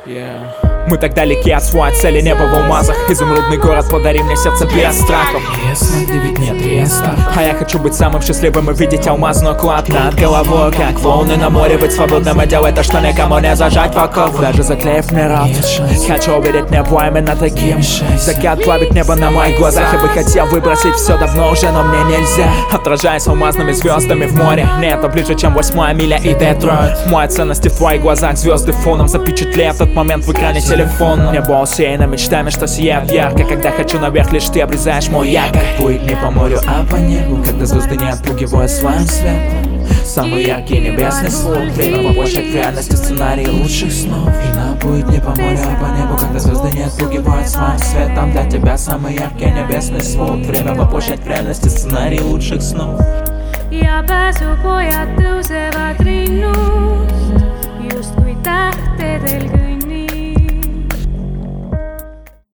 Мы так далеки от своей цели, небо в алмазах. Изумрудный город, подари мне сердце без страхов. Ясно, да ведь нет реста. А я хочу быть самым счастливым и видеть алмазный уклад над головой, как волны на море. Быть свободным и делать то, что никому не зажать в оков. Даже заклеив мне рот, хочу увидеть небо именно таким. Закат плавит небо на моих глазах. Я бы хотел выбросить все давно уже, но мне нельзя. Отражаясь алмазными звездами в море. Нет, это ближе, чем 8-я миля и Детройт. Моя ценность в твоих глазах, звезды фоном. Запечатлев тот момент в экране телефона. Небо усеяно мечтами, что сияют ярко. Когда хочу наверх, лишь ты обрезаешь мой якорь. Плыть не по морю, а по небу, когда звезды не отпугивают своим светом. Самый яркий небесный свод. Время воплощать в реальности сценарий лучших снов. И наплыть не по морю, а по небу, когда звезды не отпугивают своим светом. Для тебя самый яркий небесный свод. Время воплощать в реальности сценарий лучших снов. Я без упоя